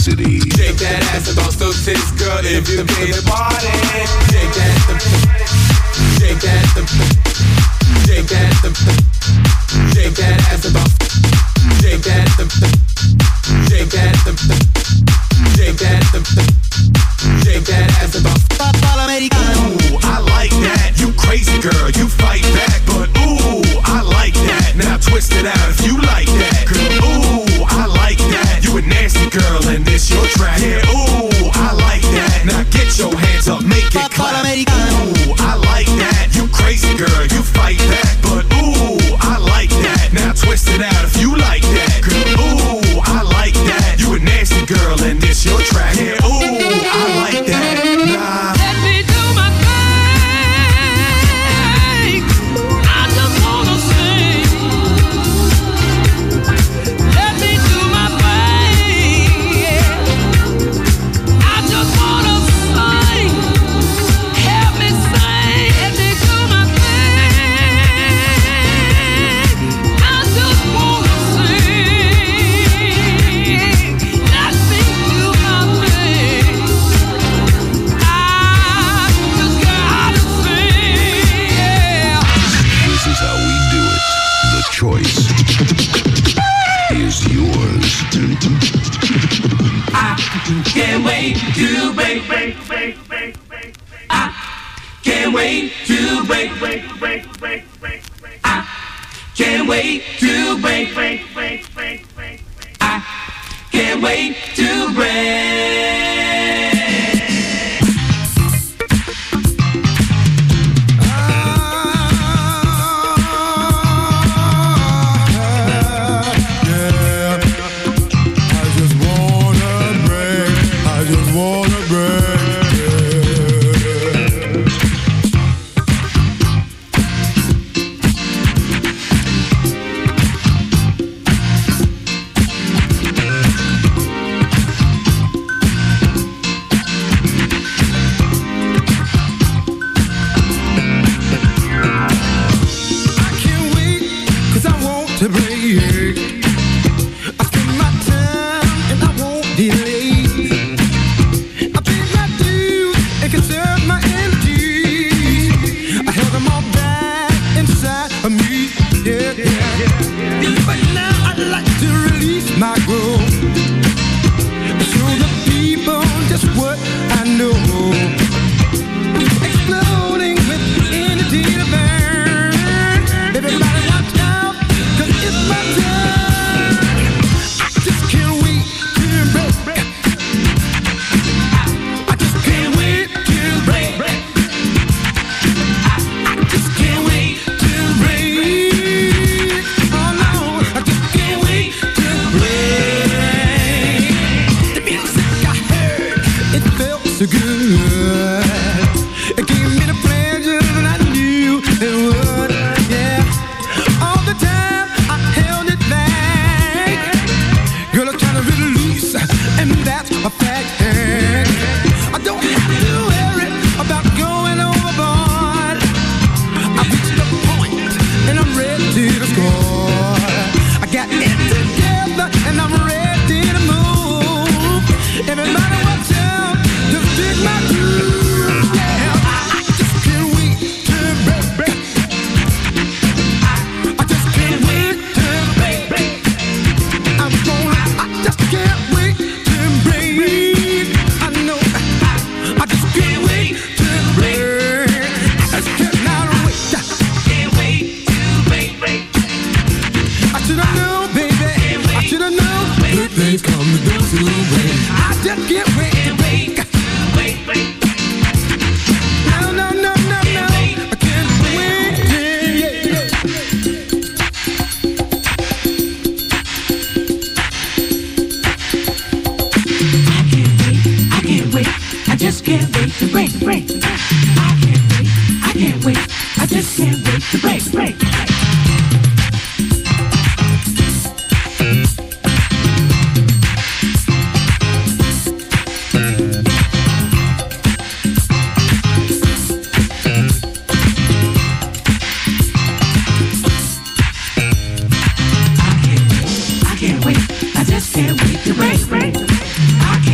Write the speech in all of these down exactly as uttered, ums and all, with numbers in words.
City. Shake that ass and bounce those tits, girl, if you came to party. Shake that, shake that, shake that, shake that ass and bounce. Shake that, shake that, shake that, shake that ass and bounce. Ooh, I like that. You crazy girl, you fight back, but ooh, I like that. Now twist it out if you like that. Girl, ooh, I like that. You a nasty girl and this your track. Yeah, ooh, I like that. Now get your hands up, make it clap. Ooh, I like that. You crazy girl, you fight back, but ooh, I like that. Now twist it out if you like that. Girl, ooh, I like that. You a nasty girl and this your track. Yeah, ooh, I like that. Nah. Let me do my thing. I just wanna sing. Let me do my thing. Yeah. I just wanna sing. Help me sing. Let me do my thing. I just wanna sing. Let me do my thing. I just gotta sing. Yeah. This is how we do it. The choice is yours. Can't wait to break, break, break, break, break. I can't wait to break, break, break, break, break. I can't wait to break, break, break, break, break. I can't wait to break. I can't wait to break, break. I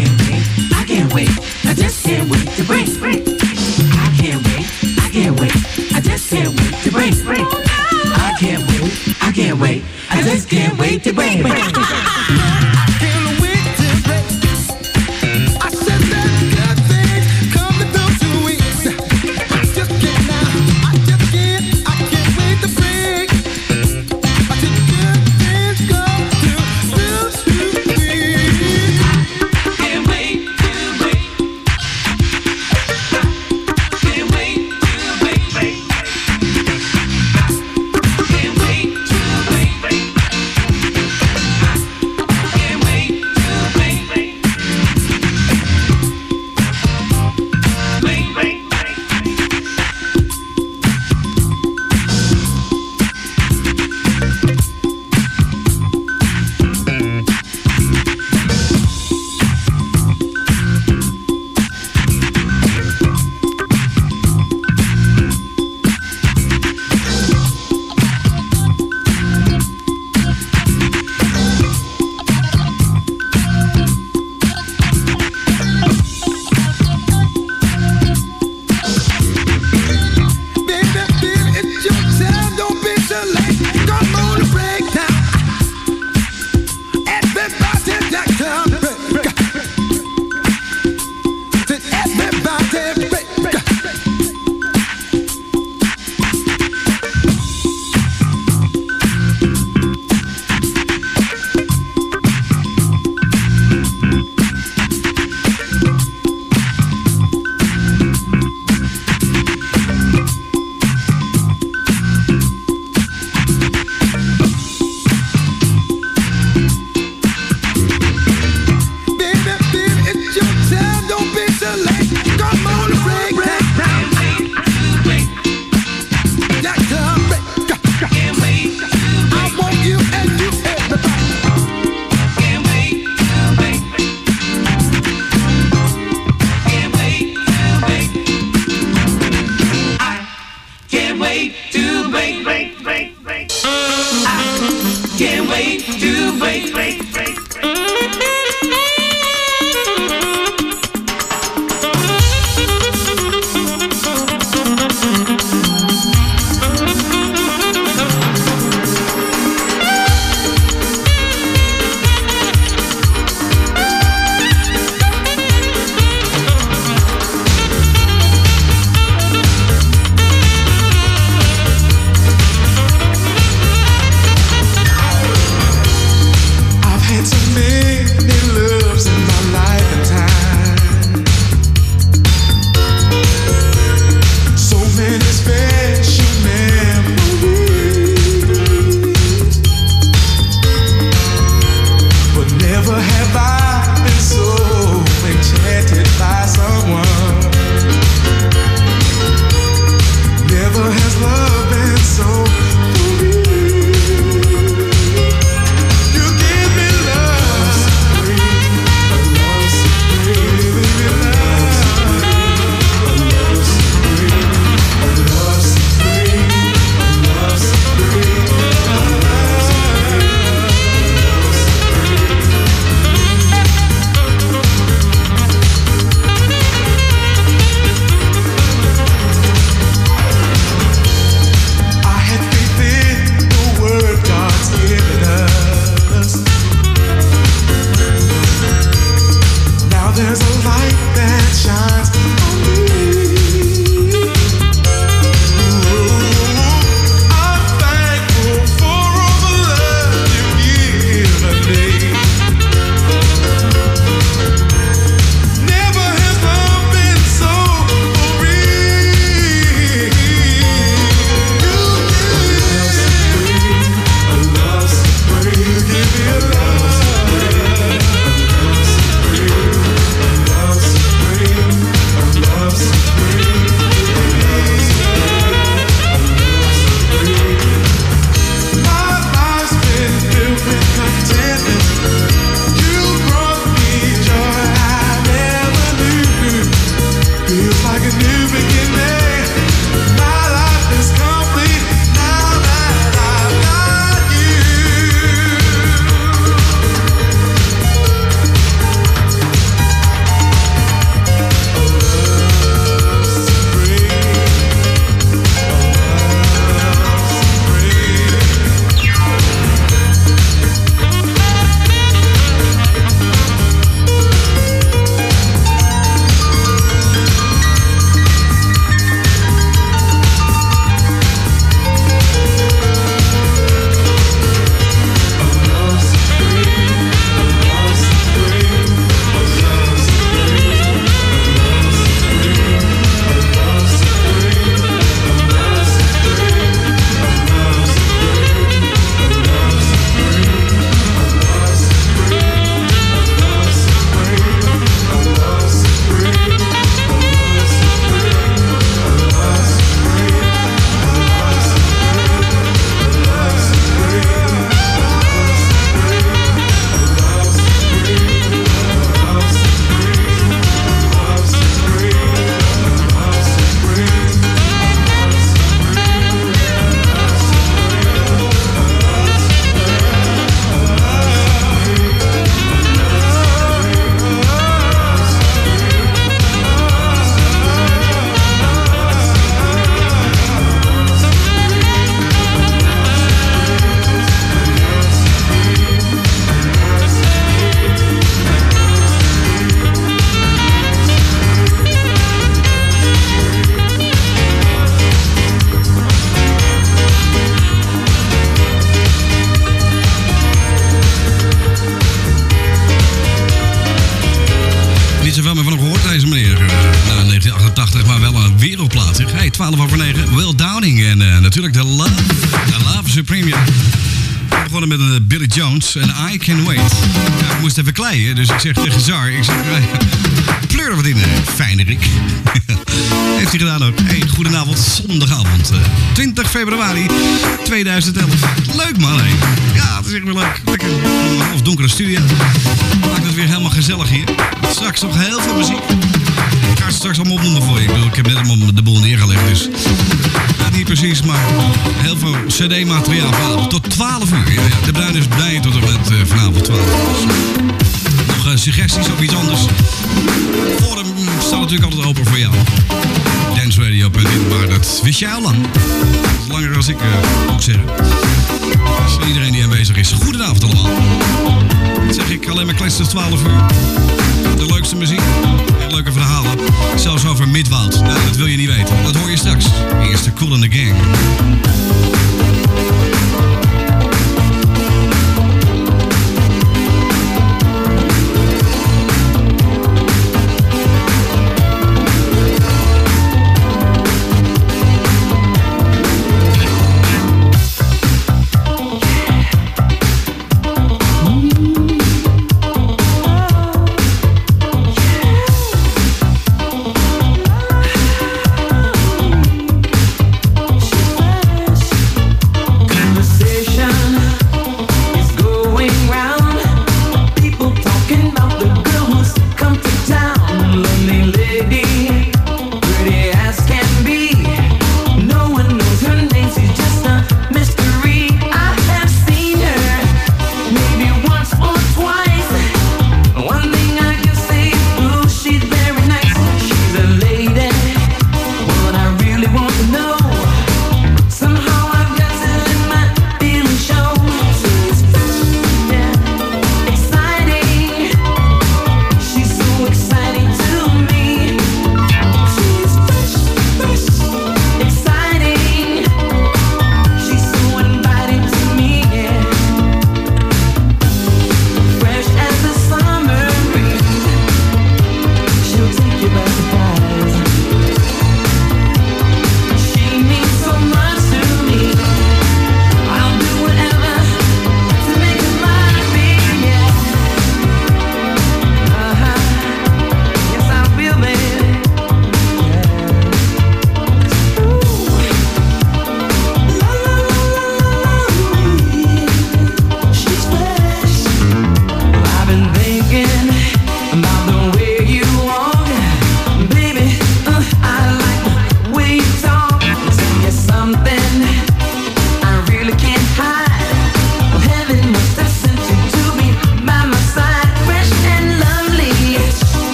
niet zoveel meer van hem gehoord, deze meneer. Uh, na negentien achtentachtig, maar wel een wereldplaat. Zeg. Hey, twaalf over negen, Will Downing en uh, natuurlijk de Love, de Love Supreme. Ja. We begonnen met uh, Billy Jones en I Can Wait. Ja, ik moest even kleien, dus ik zeg tegen Zar, ik zeg, uh, pleur er wat in, uh, Fijnerik. Heeft hij gedaan ook. Hey, goedenavond, zondagavond, uh, twintig februari tweeduizend elf. Leuk man, hé. Ja, het is echt wel leuk. Lekker, of donkere studio. Maakt het weer helemaal gezellig hier. Straks nog heel veel muziek. Ik ga het straks allemaal opnoemen voor je. Ik bedoel, ik heb net allemaal de boel neergelegd, dus... niet precies, maar heel veel cd-materiaal vanavond. Tot twaalf uur. Ja, ja. De Bruin is blij tot en met uh, vanavond twaalf uur. Dus, nog uh, suggesties of iets anders? Forum staat natuurlijk altijd open voor jou. danceradio punt in, maar dat wist jij al lang. Dat is langer dan ik uh, ook zeggen. Dus iedereen die aanwezig is, goedenavond allemaal. Dat zeg ik alleen maar kleins tot twaalf uur. De leukste muziek en leuke verhalen. Zelfs over Midwoud. Nou, dat wil je niet weten. Dat hoor je straks. Eerst de Kool and the Gang.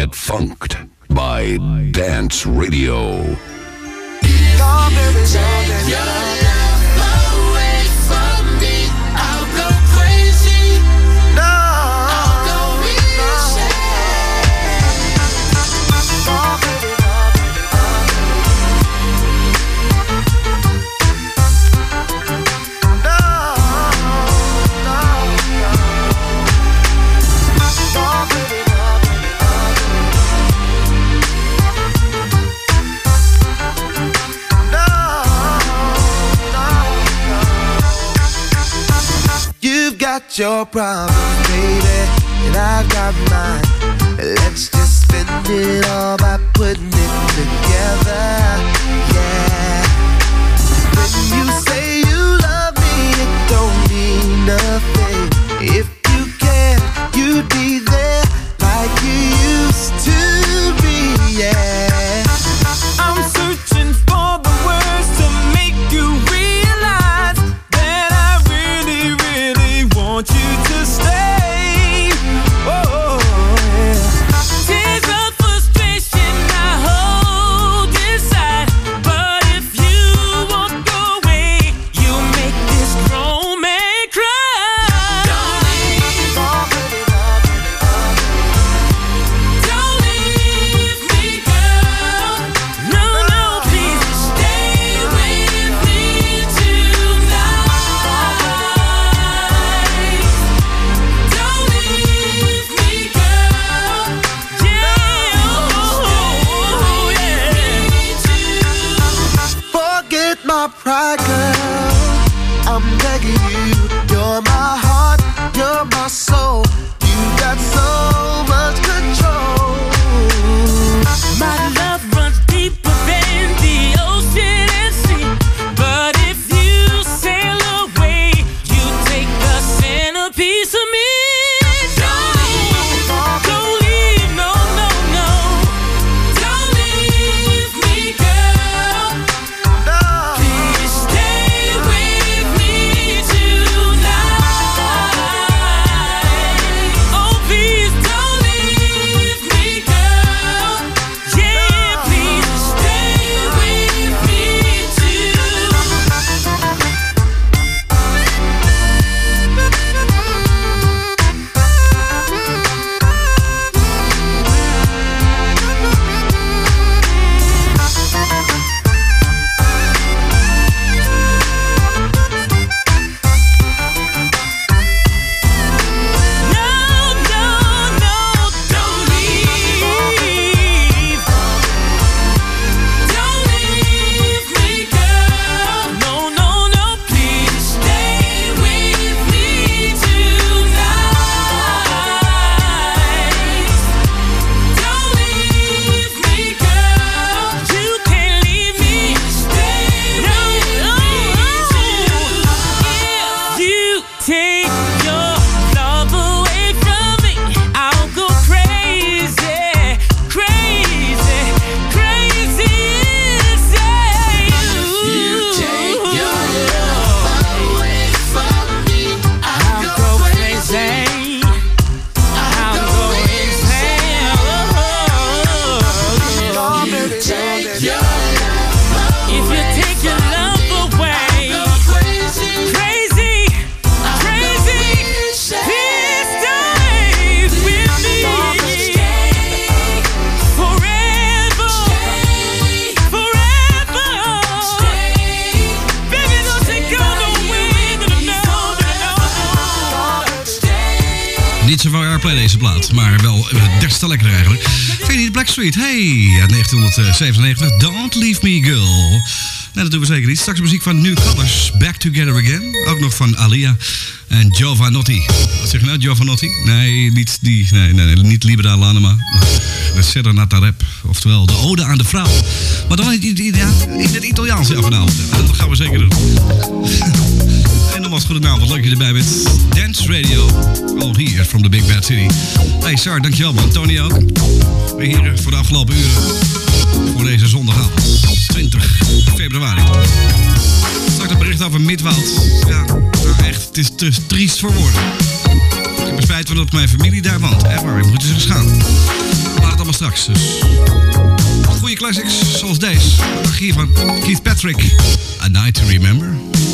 Get funked by Dance Radio. Take your love away from me. I'll go crazy. No, I'll go insane. Oh, baby, oh, baby, oh, no, no, no. Oh, baby, oh, baby, You've got your problems, baby, and I've got mine. Let's just spend it all by putting it together, yeah. When you say you love me, it don't mean nothing. If you cared, you'd be there like you used to be, yeah. I'm searching for the words to make you realize that I really, really want you to stay. Oh, yeah. Tears of frustration I hold inside, but if you walk away, you make this grown man cry. Don't leave, oh, baby, oh, baby, oh, baby. Don't leave me, girl. No, no, please stay with me tonight. Don't leave me, girl. Yeah, oh, yeah. Forget my pride, girl. I'm begging you. You're my heart, you're my soul. You got so much control. My love runs deeper than the ocean and sea. But if you sail away, you take the centerpiece of me. Don't leave, don't leave, no, no, no. Don't leave me, girl. Please stay with me tonight. Oh, please don't leave me, girl. Yeah, please stay with me too. No, no, no, don't leave. Don't leave me, girl. No, no, no, please stay with me tonight. Don't leave me, girl. You can't leave me. Stay with me tonight. If you take your love away from me, I'll go crazy, crazy, crazy inside. You take your love away from me, I'll go crazy, I'll go insane. You take your love away. If you take your love away, I'll go crazy, crazy, crazy. Please stay with me forever, forever. Baby, don't take go away. No, no, Niet zo van airplay deze plaat, maar wel uh, des te lekker eigenlijk. Vind je niet Blackstreet? Hey, uit negentien zevenennegentig. Don't Leave Me Girl. Nee, dat doen we zeker niet. Straks muziek van New Colors, Back Together Again. Ook nog van Alia en Giovanotti. Wat zeg je nou, Giovanotti? Nee, niet die. Nee, nee, nee niet Libera Lanema. De Serenata Rap. Oftewel, de ode aan de vrouw. Maar dan in, in, ja, in het Italiaans ja, vanavond. Dat gaan we zeker doen. En nogmaals, goedenavond. Leuk dat je erbij bent. Dance Radio. All here from the Big Bad City. Hey Sar, dankjewel man. Tony ook. Weer hier voor de afgelopen uren. voor deze zondagavond, twintig februari. Straks een bericht over Midwoud. Ja, nou echt, het is te triest voor woorden. Ik heb er spijt van dat mijn familie daar woont. Echt waar, ik moet eens eens gaan. Laat het allemaal straks, dus. Goeie classics, zoals deze. Hier van Keith Patrick. A Night to Remember.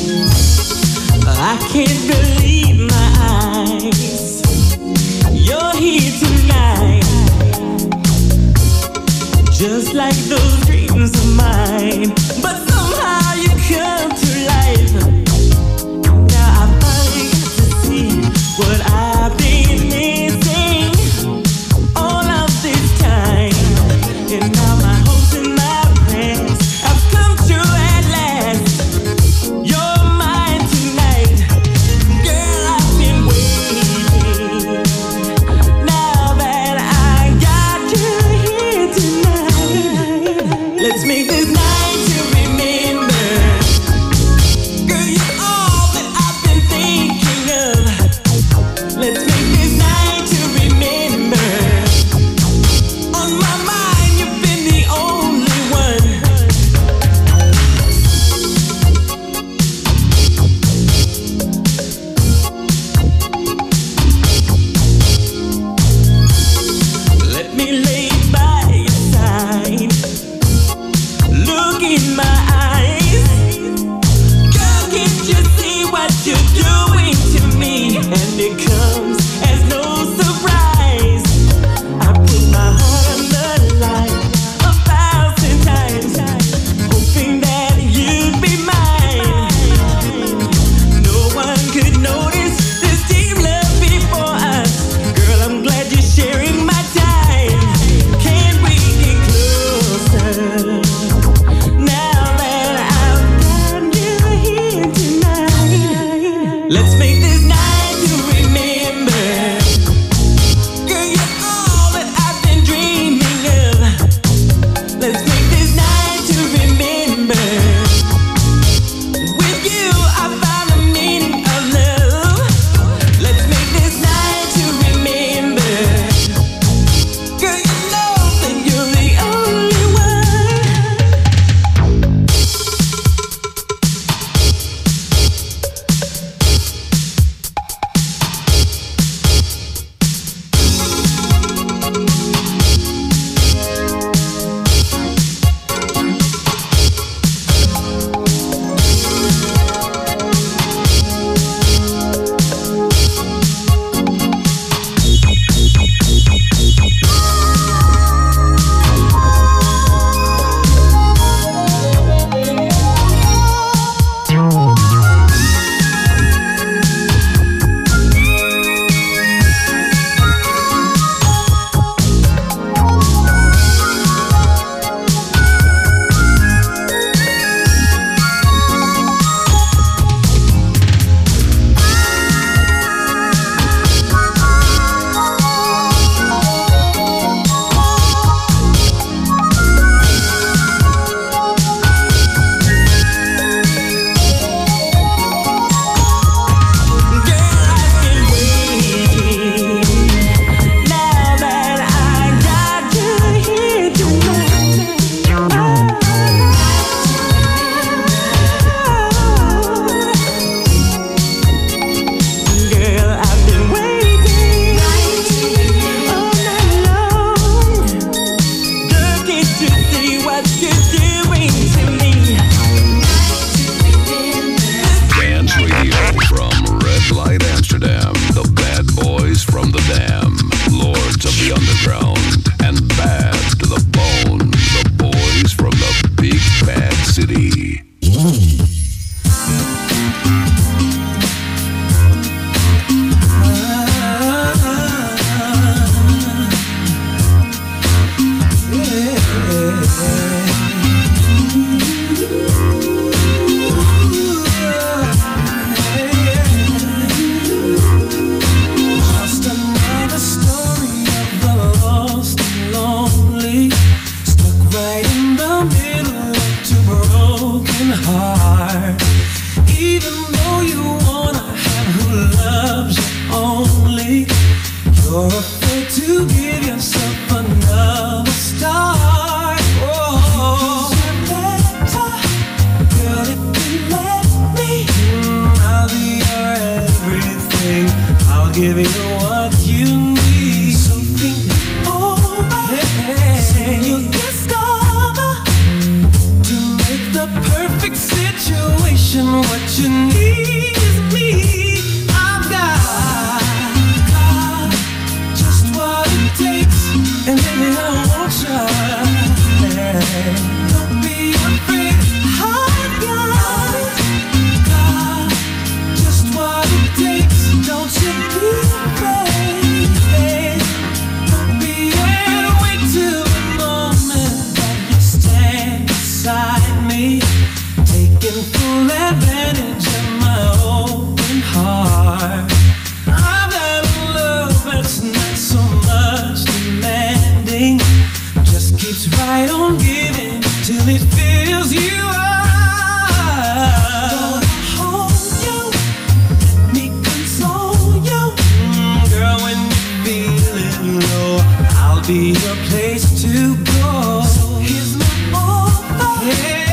I can't believe my eyes. You're here tonight. Just like those dreams of mine. But somehow you come to life. Now I finally got to see what I've been missing all of this time. And now my hopes and my prayers have come true at last. You're mine tonight. Girl, I've been waiting. Now that I got you here tonight, let's make this night to remember. Girl, you're all that I've been thinking of. Let's make this night to remember. On my mind, you've been the attention, what you need is me. I've got, got just what it takes, and baby I want you. Don't be afraid. I've got, got just what it takes. Don't you be afraid. Don't be afraid. Wait till the moment that you stand beside me, taking full advantage of my open heart. I've got a love that's not so much demanding, just keeps right on giving till it fills you up. Hold you, let me console you. Mm, girl, when you're feeling low, I'll be your place to go. So here's my offer. Yeah.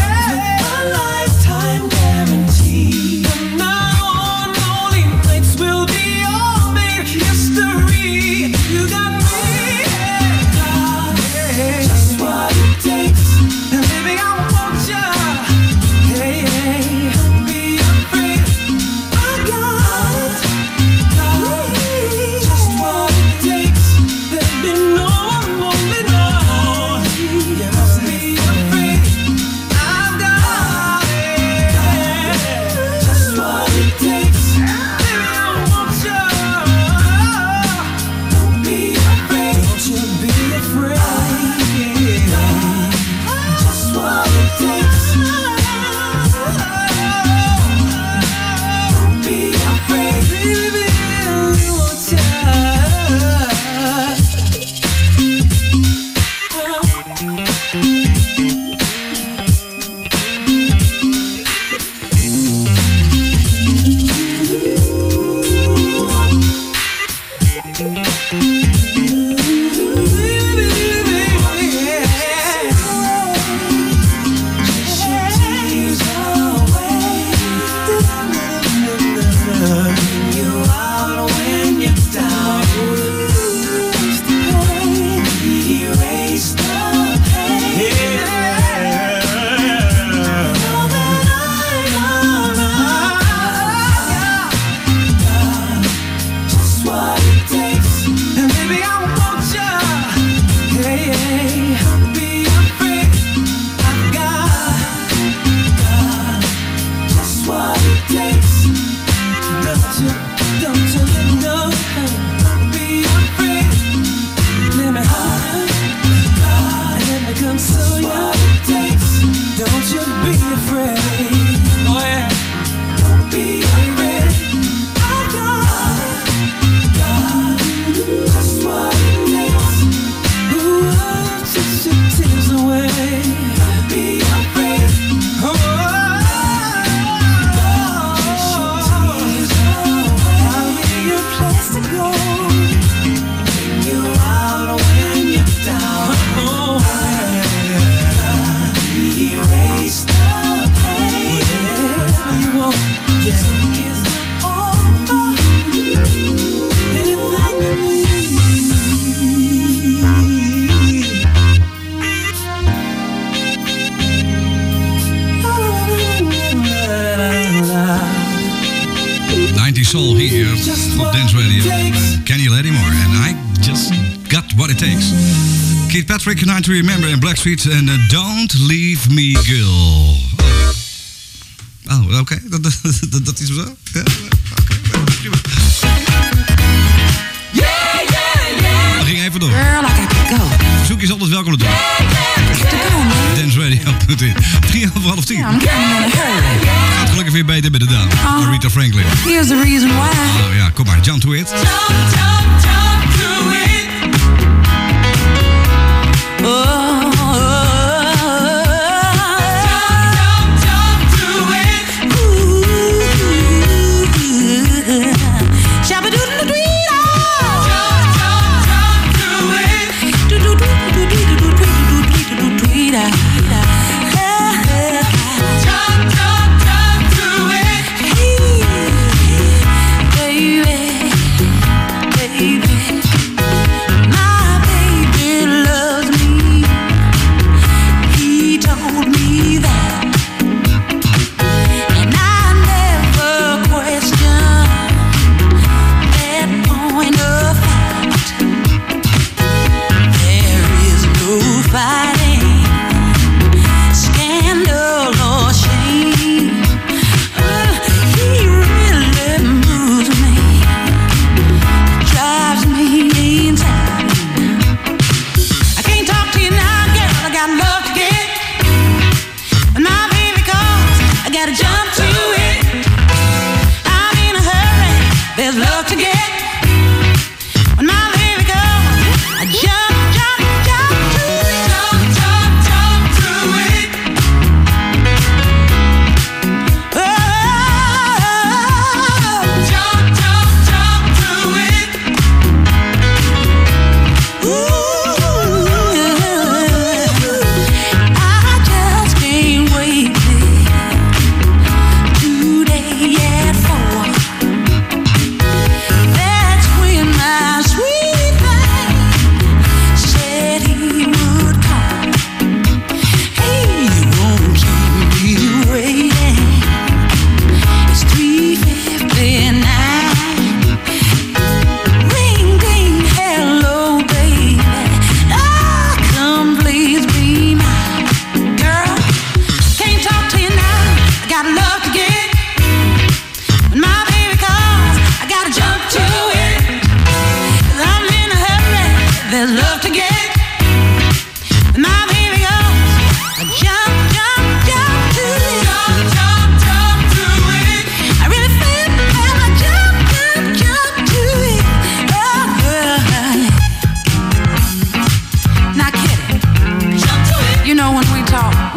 Soul hier op Dance Radio. Kenny Lattimore en I Just Got What It Takes. Keith Patrick, Night to Remember en Blackstreet en uh, Don't Leave Me Girl. Oh, oké. Okay. Dat, dat, dat, dat is zo? Ja, oké. Okay. Prima. Yeah, yeah, yeah. We gingen even door. Girl, I got to go. Verzoek is altijd welkom natuurlijk. Dance Radio punt n l. Drie over half tien. Yeah, I'm coming in a hurry. Gaat gelukkig weer beter met de dame. Uh, Aretha Franklin. Here's the reason why. Oh ja, kom maar. Jump to it. Jump, jump, jump to it. Oh. Baby, baby.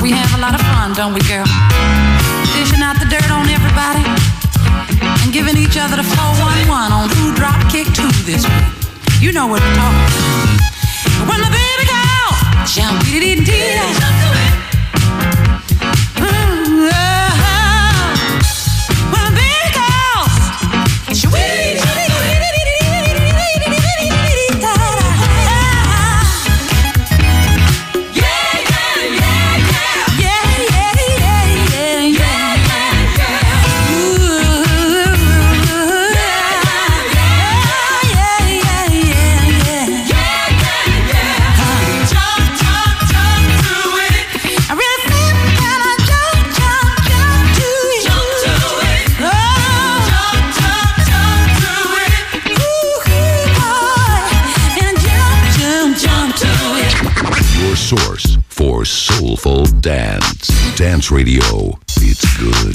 We have a lot of fun, don't we, girl? Dishing out the dirt on everybody and giving each other the four one one on who drop kick two this week. You know what we're talking about. When the baby girl jump dee dee dee jump to it. Ooh, uh-huh. When the baby girl sweet. Source for soulful dance. Dance Radio. It's good.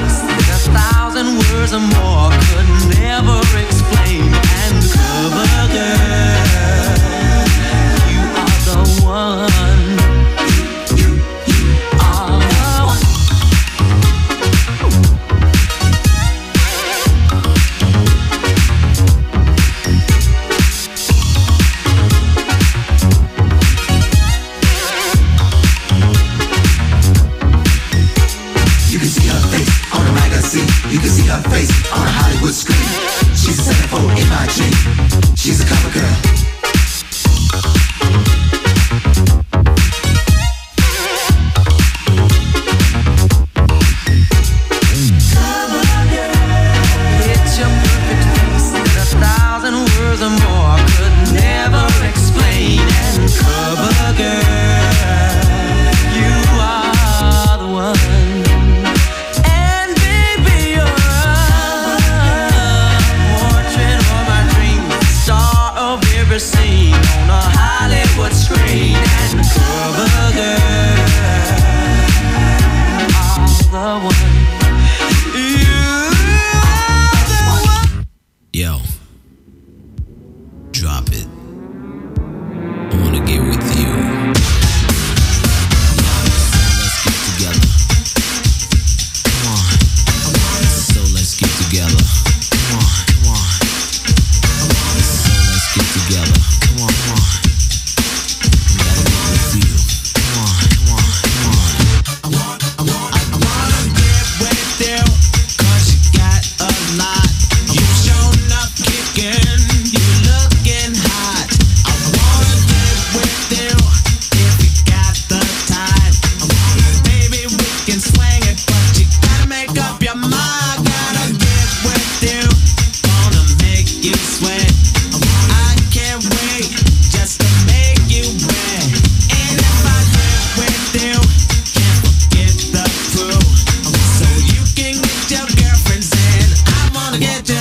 More could never explain. And cover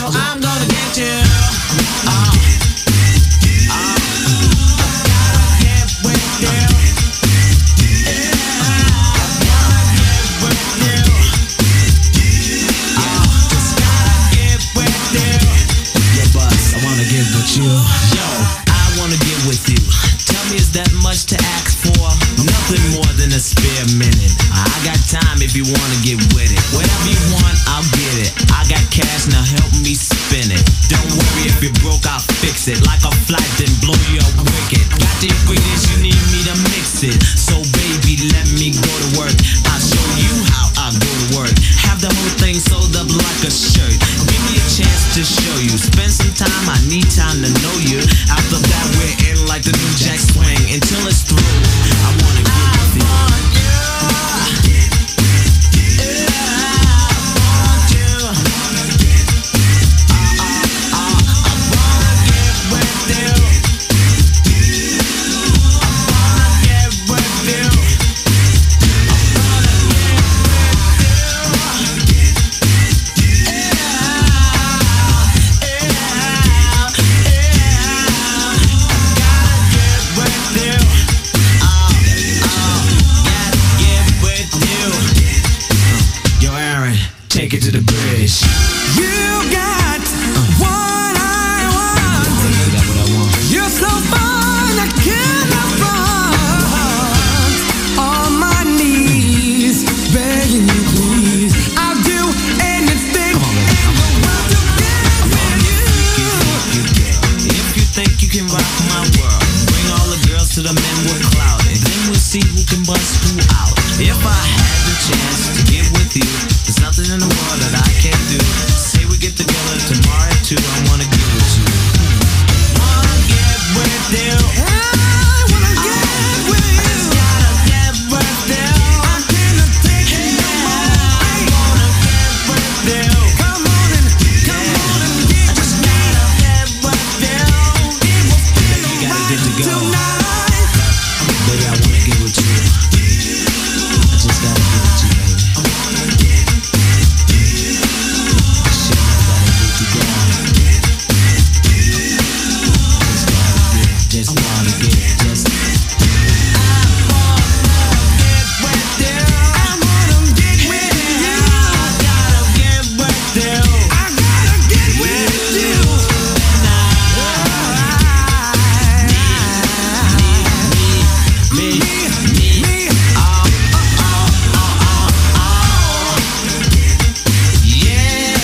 girl, I'm gonna get you. Uh, uh, gotta get with you. Yeah, gotta get with you. Uh, just gotta get with you. Yo, Buzz, I wanna get with you. Yo, I wanna get with you. Tell me, is that much to ask for? Nothing more than a spare minute. I got time if you wanna get with it. Whatever you want, I'll get it. I got cash, now help me spin it. Don't worry if you're broke, I'll fix it. Like a flight, then blow you up wicked. Got the ingredients you need me to mix it. So baby, let me go to work. I'll show you how I go to work. Have the whole thing sold up like a shirt. Give me a chance to show you. Spend some time, I need time to know you. After that, we're in like the new Jack Swing. Until it's through, I wanna get with you. Take it to the bridge. You got what I want. You got what I want. You're so fine, I cannot front. On my knees, begging you, please. I'll do anything in the world to get with you. If you think you can rock my world, bring all the girls to the men with clout, and then we'll see who can bust who out. If I had the chance to get with you, there's nothing in the world that I can't do. Say we get together tomorrow at two, I wanna get with you. Wanna get with you. I wanna get with you. I just gotta get with you. I cannot take it no more. I wanna get with you. Come on and come on and get I just gotta get with you. it. Will feel You gotta get to go. tonight. Baby, I wanna get with you. I just gotta get with you, baby. Shit, I gotta get to go. Just gotta get, just wanna get, just. I wanna get with you. I wanna get with you. I gotta get with you. I gotta get with you. Me, me, Me, oh, oh, oh, oh, oh. Yeah,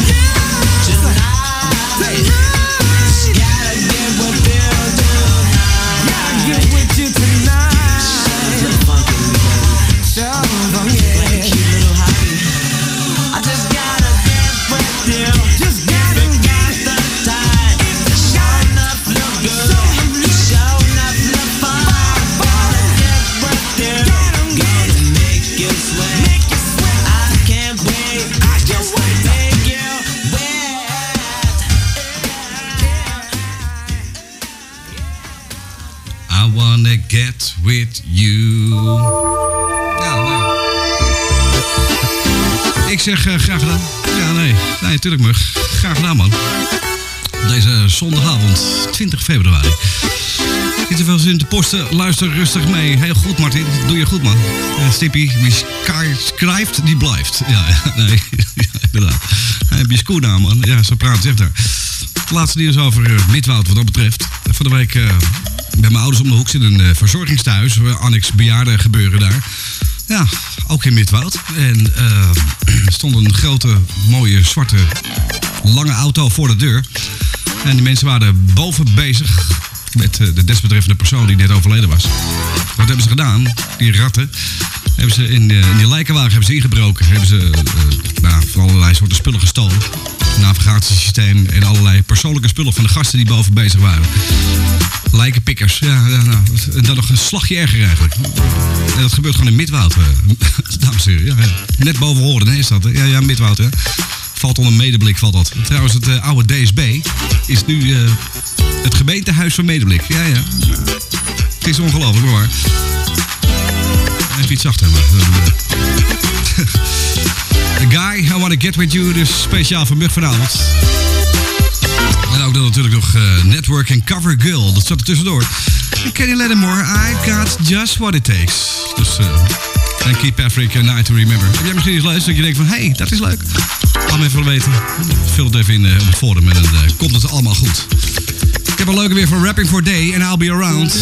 tonight. Just gotta get with you tonight. gotta get with you tonight. Something funky, baby. Something, Like a yeah. cute little hobby. I just gotta get with you. Just gotta If you got get the time. Show enough look good. Show enough look fine. Gotta get with you. Gonna make you sweat. Make you sweat. I can't wait. I can't Just to wait. make you wet. I wanna get with you. Ja, nee. Ik zeg uh, graag gedaan. Ja, nee. Nee, natuurlijk Mug. Graag gedaan, man. Deze zondagavond, twintig februari. Niet te veel zin te posten. Luister rustig mee. Heel goed, Martin. Doe je goed, man. Uh, Stippy, wie schrijft, die blijft. Ja, ja, nee. Ja, inderdaad. Heb je schoen aan, man. Ja, zo praat het daar. Het laatste nieuws over uh, Midwoud wat dat betreft. Van de week uh, bij mijn ouders om de hoek zit een uh, verzorgingstehuis. Uh, annex bejaarden gebeuren daar. Ja, ook in Midwoud. En uh, er stond een grote, mooie, zwarte, lange auto voor de deur. En die mensen waren boven bezig met uh, de desbetreffende persoon die net overleden was. Wat hebben ze gedaan? Die ratten. Hebben ze in, uh, in die lijkenwagen hebben ze ingebroken. Hebben ze uh, nou, van allerlei soorten spullen gestolen. Navigatiesysteem en allerlei persoonlijke spullen van de gasten die boven bezig waren. Lijkenpikkers. Ja, ja, nou, en dan nog een slagje erger eigenlijk. En dat gebeurt gewoon in Midwoud. Uh, dames en heren. Ja, ja. Net boven Horen, hè, is dat. Hè? Ja, ja, Midwoud. Hè. Valt onder Medeblik, valt dat. Trouwens, het uh, oude D S B is nu uh, het gemeentehuis van Medeblik. Ja, ja. Het is ongelooflijk, maar waar. Even iets zachter, maar. A Guy, I Wanna Get With You, dus speciaal voor Mug vanavond. natuurlijk nog uh, Network en Cover Girl. Dat zat er tussendoor. En Kenny Lattimore, I Got Just What It Takes. Dus, uh, en Keith Patrick, A Night to Remember. Heb jij misschien eens luisterd dat je denkt van, hé, hey, dat is leuk. Laat me even weten. Vul het even in uh, op het forum en dan uh, komt het allemaal goed. Ik heb een leuke weer van Rapping for Day en I'll Be Around.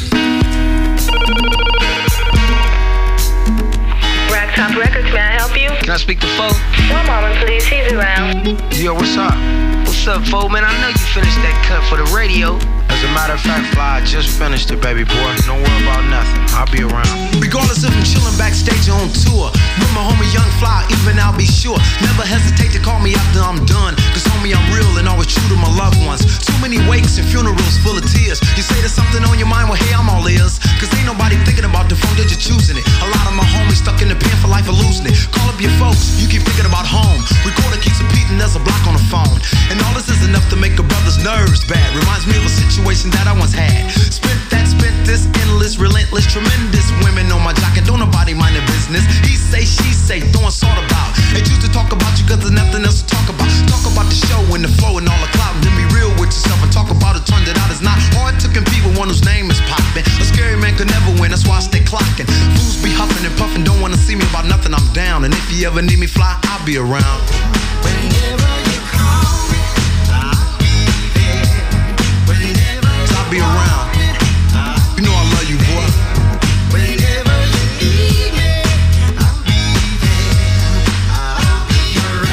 Top Records, may I help you? Can I speak to Fo? One moment, please. He's around. Yo, what's up? What's up, Fo? Man, I know you finished that cut for the radio. As a matter of fact, Fly, I just finished it, baby boy. Don't worry about nothing. I'll be around. Regardless if I'm chilling backstage or on tour, with my homie Young Fly, even I'll be sure. Never hesitate to call me after I'm done. Cause homie, I'm real and always true to my loved ones. Too many wakes and funerals full of tears. You say there's something on your mind, well, hey, I'm all ears. Cause ain't nobody thinking about the phone, they're just choosing it. A lot of my homies stuck in the pen for life or losing it. Call up your folks, you keep thinking about home. Recorder keeps repeating, there's a block on the phone. And all this is enough to make a brother's nerves bad. Reminds me of a situation that I once had. Spent that, spent this, endless, relentless, tremendous women on my jacket. Don't nobody mind their business. He say, she say, throwing salt about. They choose to talk about you cause there's nothing else to talk about. Talk about the show and the flow and all the clout. And then be real with yourself and talk about it. Turned it out. It's not hard to compete with one whose name is popping. A scary man could never win, that's why I stay clocking. Fools be huffing and puffing, don't wanna see me about nothing, I'm down. And if you ever need me fly, I'll be around. Whenever you call me, I'll be there. Whenever I'll be around. You know I love you, boy. Whenever you need me, I'll be there. I'll be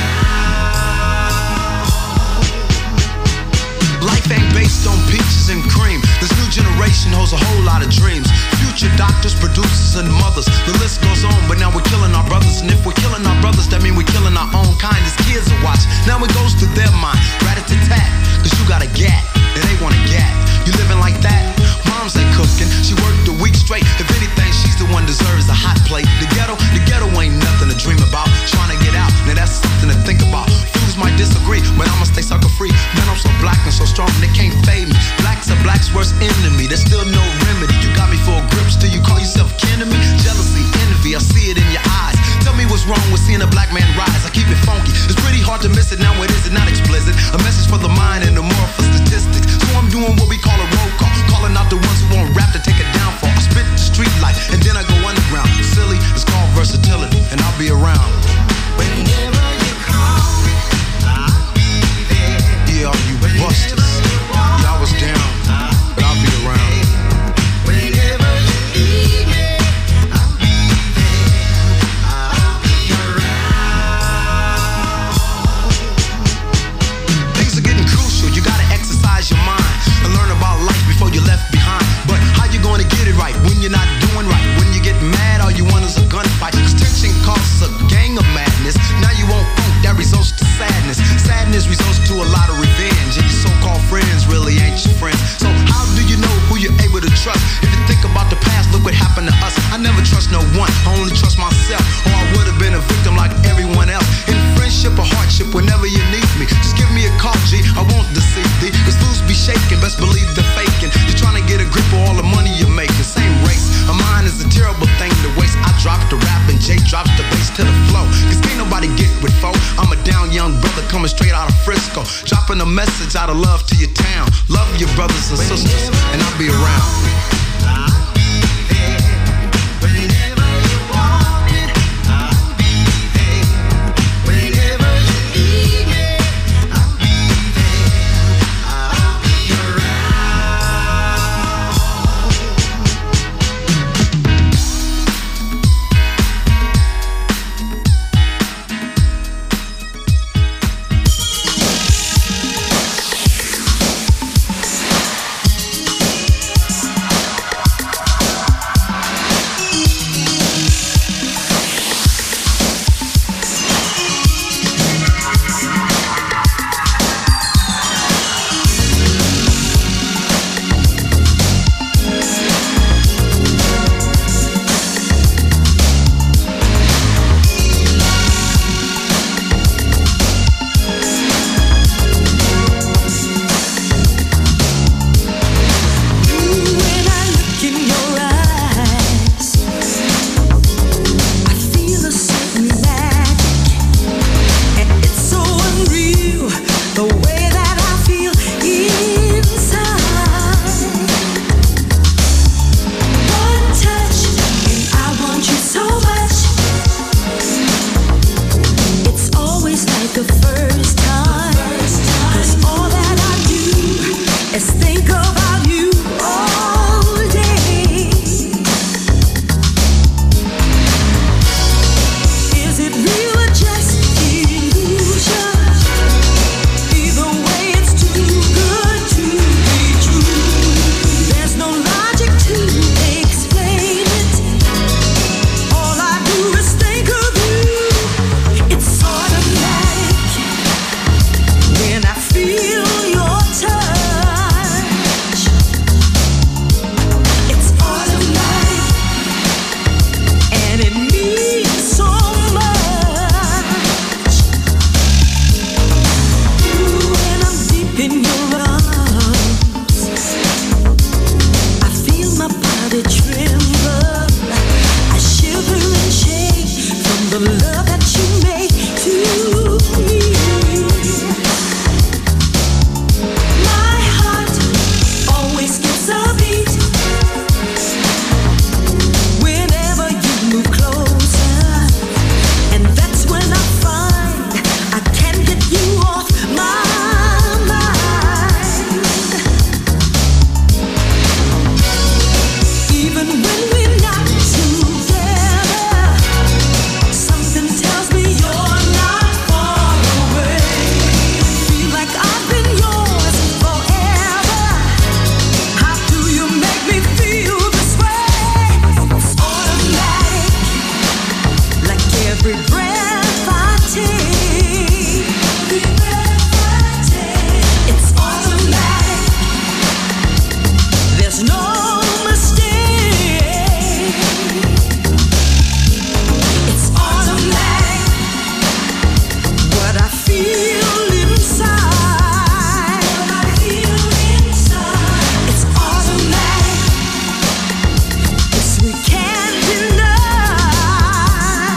around. Life ain't based on peaches and cream. This new generation holds a whole lot of dreams. Future doctors, producers, and mothers. The list goes on, but now we're killing our brothers. And if we're killing our brothers, that means we're killing our own kind. As kids are watch, now it goes through their mind. Rat-a-tat-tat, cause you got a gat, and they want a gat. You living like that? Mom's ain't cooking, she worked a week straight. If anything, she's the one deserves a hot plate. The ghetto, the ghetto ain't nothing to dream about. Trying to get out, now that's something to think about. Fools might disagree, but I'ma stay sucker free. Man, I'm so black and so strong, they can't fade me. Black's a black's worst enemy, there's still no remedy. You got me full grips, do you call yourself kin to me? Jealousy, envy, I see it in your eyes. Tell me what's wrong with seeing a black man rise. I keep it funky, it's pretty hard to miss it. Now it is it not explicit. A message for the mind and the more for statistics. So I'm doing what we call a roll call, calling out the ones who want rap to take it down for. I spit the street life and then I go underground. Silly, it's called versatility, and I'll be around. Whenever you call me, I'll be there. Yeah, all you busters, yeah, I was down, but I'll be around. Whenever you need me, I'll be there. I'll be around. Things are getting crucial, you gotta exercise your mind and learn about life before you're left behind. But how you gonna get it right when you're not doing right? When you get mad, all you want is a gunfight. Cause tension causes a gang of madness. Now you won't funk, that results to sadness. Sadness results to a lot of revenge. And your so-called friends really ain't your friends. So how do you know who you're able to trust? If you think about the past, look what happened to us. I never trust no one, I only trust myself. Or I would have been a victim like everyone else. In friendship or hardship, whenever you need me, just give me a call, G, I won't deceive thee. Cause fools be shaking, best believe they're faking. You're trying to get a grip of all the money you're making. Same race, a mind is a terrible thing to waste. I drop the rap and Jay drops the bass to the flow. Cause can't nobody get with foe. I'm a down young brother coming straight out of Frisco, dropping a message out of love to your town. Love your brothers and sisters, and I'll be around. in your arms. I feel my body tremble. I shiver and shake from the love that you make to me. My heart always skips a beat whenever you move closer, and that's when I find I can't get you off my mind. Even when we're not together, something tells me you're not far away. Feel like I've been yours forever. How do you make me feel this way? It's automatic, like every breath I take. It's automatic. There's no mistake. It's automatic. What I feel inside. What I feel inside. It's automatic. This we can't deny.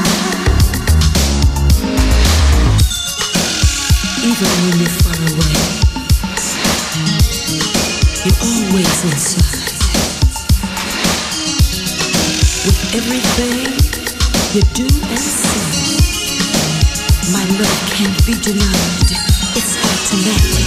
Even when you're far away, you're always inside. With everything you do and say, my love can't be denied. It's automatic.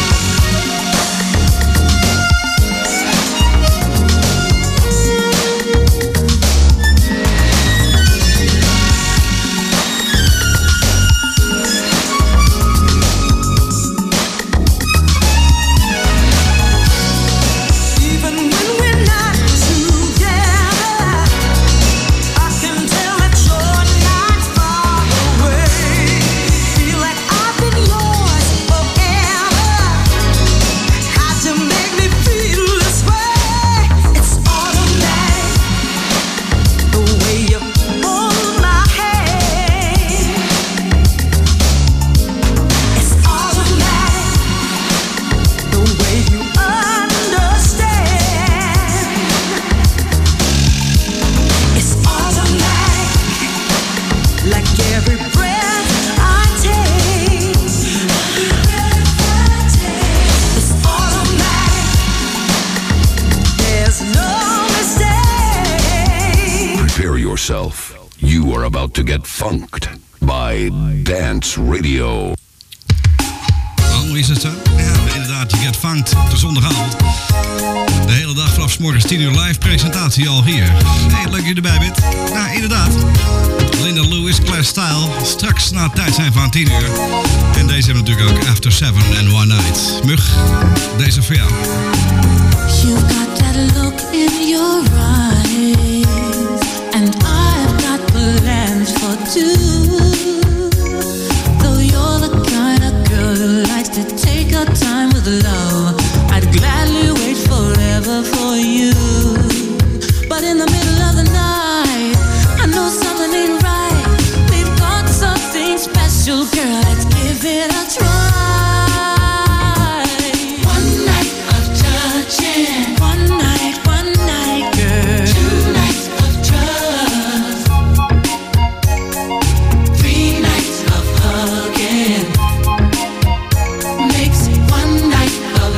Even when we're not together, I can tell that you're not far away. Feel like I've been yours forever. How to make me feel this way? It's automatic. The way you hold my hand. It's automatic. The way you understand. It's automatic. Like every breath I take. It's automatic. There's no mistake. Prepare yourself. You are about to get funked by Dance Radio. Oh, is het zo? Ja, inderdaad, je get funked op de zondagavond. De hele dag vanaf 's morgens tien uur live presentatie al hier. Hey, leuk dat je erbij bent. Nou, inderdaad. Linda Lewis, Class Style. Straks na het tijd zijn van tien uur. En deze hebben natuurlijk ook After Seven and One Night. Mug, deze is voor jou. You've got that look in your eyes, and I've got plans for two. Though you're the kind of girl who likes to take her time with love, I'd gladly wait forever for you. But in the middle of the night, I know something ain't right. We've got something special, girl. Let's give it a try. One night of touching, one night, one night, girl. Two nights of trust, three nights of hugging. Makes one night of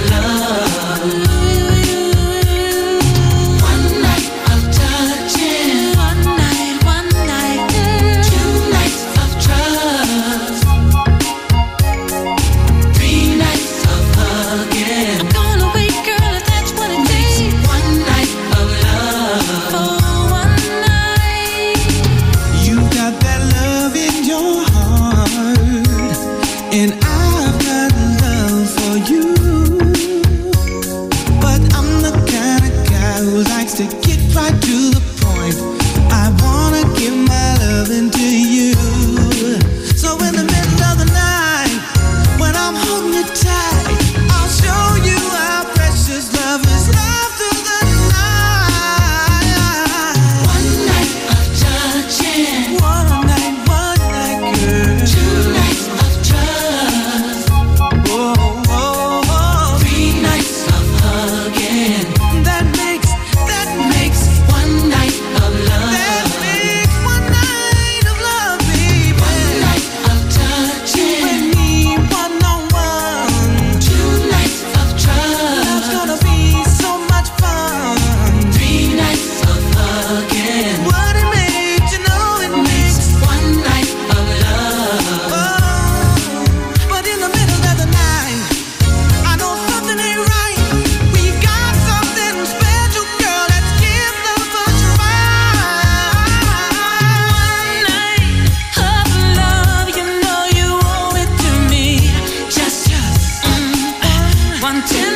pretend